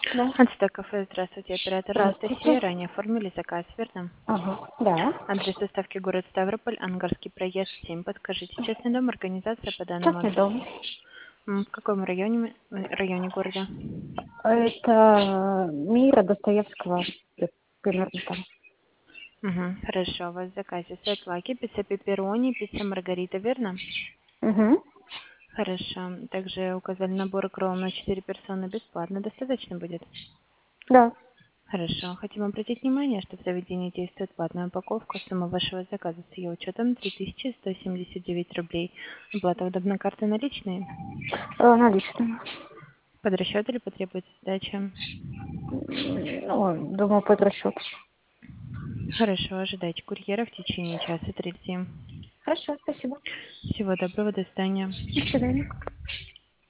Да. Ацтек кафе, здравствуйте, оператор Анастасия. Здравствуйте. Ранее оформили заказ, верно? Ага, да. Адрес доставки город Ставрополь, Ангарский проезд 7. Подскажите, частный дом, организация по данному Частный адресу. дом. В каком районе города? Это Мира Достоевского, примерно там. Угу, хорошо, у вас в заказе сет лаки, пицца пепперони, пицца маргарита, верно? Угу. Хорошо. Также указали набор кролл на 4 персоны бесплатно. Достаточно будет? Да. Хорошо. Хотим обратить внимание, что в заведении действует платная упаковка. Сумма вашего заказа с ее учетом 3179 рублей. Оплата удобна карты наличные. Наличными. Под расчет или потребуется сдача? Ну, думаю, под расчет. Хорошо, ожидайте курьера в течение часа 30. Хорошо, спасибо. Всего доброго, до свидания. До свидания.